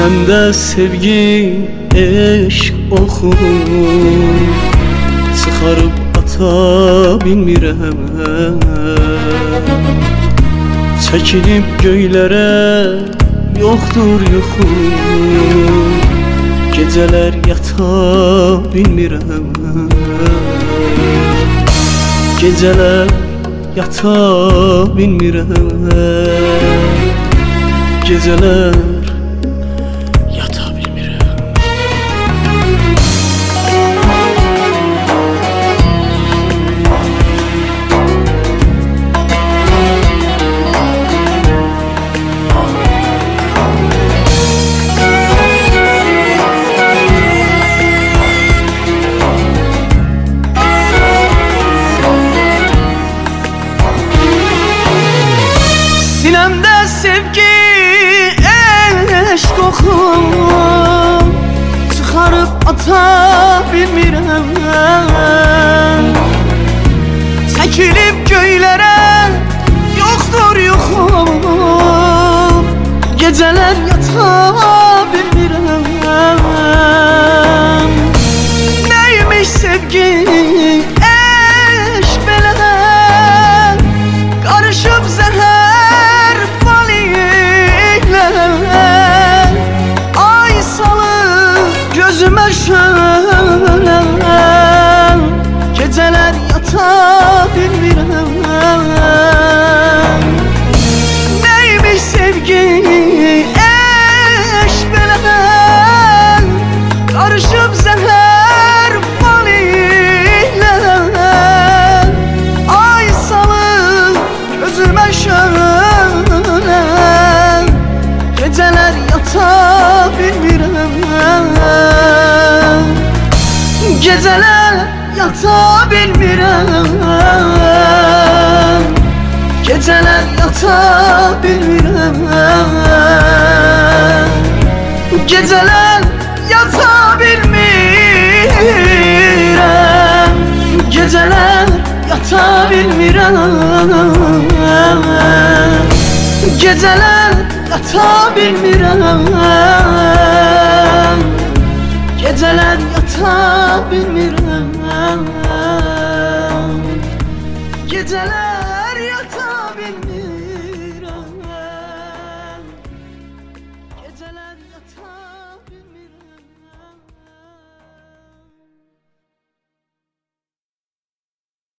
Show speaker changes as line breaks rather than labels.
Sinemde sevgi, eşk oxu Çıxarıb ata bilmirəm. Çəkilib göylərə yoxdur yuxu, gecələr yata bilmirəm. Gecələr yata bilmirəm. Gecələr yata bilmirəm. Sinemde sevgi, eşk oxu Çıxarıb ata bilmirəm. Çəkilib göylərə yoxdur yuxu, gecələr yata bilmirəm. Neymiş sevgi, eşk belə qarışıb zəhər balıyla. Ay salıb gözümə şölə, gecələr yata bilmirəm. Neymiş sevgi, eşk belə qarışıb zəhər balıyla. Ay salıb gözümə şölə, gecələr yata bilmirəm. Gecələr yata bilmirəm. Gecələr yata bilmirəm. Gecələr yata bilmirəm. Gecələr yata bilmirəm. Gecələr yata bilmirəm. Gecələr yata bilmirəm.